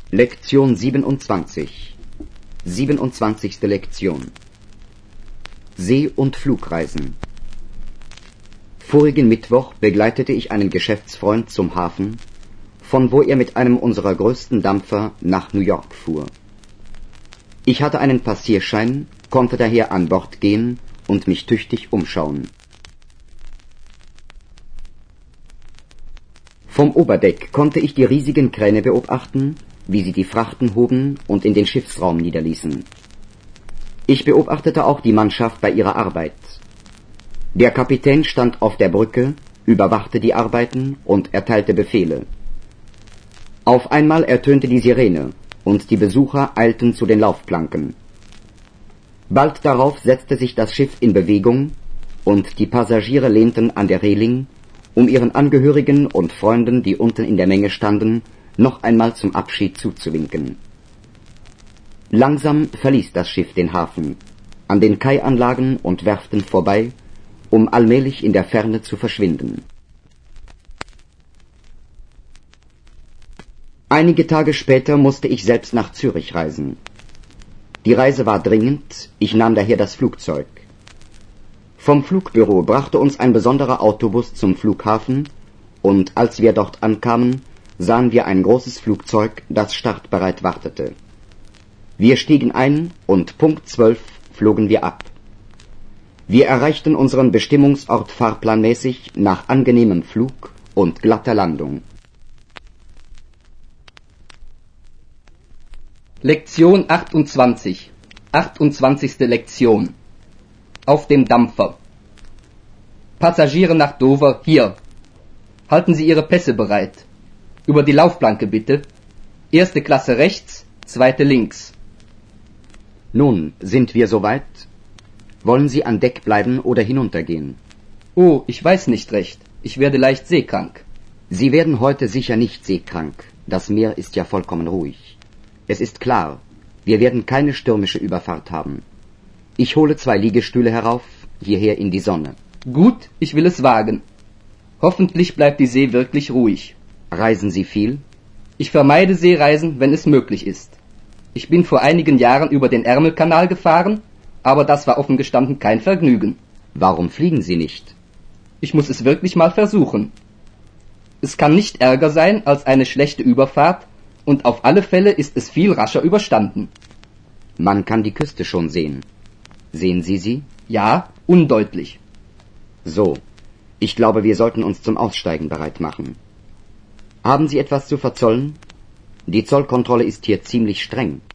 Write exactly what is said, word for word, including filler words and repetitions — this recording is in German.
Lektion siebenundzwanzig. siebenundzwanzigste Lektion. See- und Flugreisen. Vorigen Mittwoch begleitete ich einen Geschäftsfreund zum Hafen, von wo er mit einem unserer größten Dampfer nach New York fuhr. Ich hatte einen Passierschein, konnte daher an Bord gehen und mich tüchtig umschauen. Vom Oberdeck konnte ich die riesigen Kräne beobachten, wie sie die Frachten hoben und in den Schiffsraum niederließen. Ich beobachtete auch die Mannschaft bei ihrer Arbeit. Der Kapitän stand auf der Brücke, überwachte die Arbeiten und erteilte Befehle. Auf einmal ertönte die Sirene und die Besucher eilten zu den Laufplanken. Bald darauf setzte sich das Schiff in Bewegung und die Passagiere lehnten an der Reling, um ihren Angehörigen und Freunden, die unten in der Menge standen, noch einmal zum Abschied zuzuwinken. Langsam verließ das Schiff den Hafen, an den Kaianlagen und Werften vorbei, um allmählich in der Ferne zu verschwinden. Einige Tage später musste ich selbst nach Zürich reisen. Die Reise war dringend, ich nahm daher das Flugzeug. Vom Flugbüro brachte uns ein besonderer Autobus zum Flughafen, und als wir dort ankamen, sahen wir ein großes Flugzeug, das startbereit wartete. Wir stiegen ein und Punkt zwölf flogen wir ab. Wir erreichten unseren Bestimmungsort fahrplanmäßig nach angenehmem Flug und glatter Landung. Lektion achtundzwanzig. achtundzwanzigste Lektion. Auf dem Dampfer. Passagiere nach Dover, hier. Halten Sie Ihre Pässe bereit. Über die Laufplanke bitte. Erste Klasse rechts, zweite links. Nun, sind wir soweit? Wollen Sie an Deck bleiben oder hinuntergehen? Oh, ich weiß nicht recht. Ich werde leicht seekrank. Sie werden heute sicher nicht seekrank. Das Meer ist ja vollkommen ruhig. Es ist klar, wir werden keine stürmische Überfahrt haben. Ich hole zwei Liegestühle herauf, hierher in die Sonne. Gut, ich will es wagen. Hoffentlich bleibt die See wirklich ruhig. Reisen Sie viel? Ich vermeide Seereisen, wenn es möglich ist. Ich bin vor einigen Jahren über den Ärmelkanal gefahren, aber das war offen gestanden kein Vergnügen. Warum fliegen Sie nicht? Ich muss es wirklich mal versuchen. Es kann nicht ärger sein als eine schlechte Überfahrt, und auf alle Fälle ist es viel rascher überstanden. Man kann die Küste schon sehen. Sehen Sie sie? Ja, undeutlich. So, ich glaube, wir sollten uns zum Aussteigen bereit machen. Haben Sie etwas zu verzollen? Die Zollkontrolle ist hier ziemlich streng.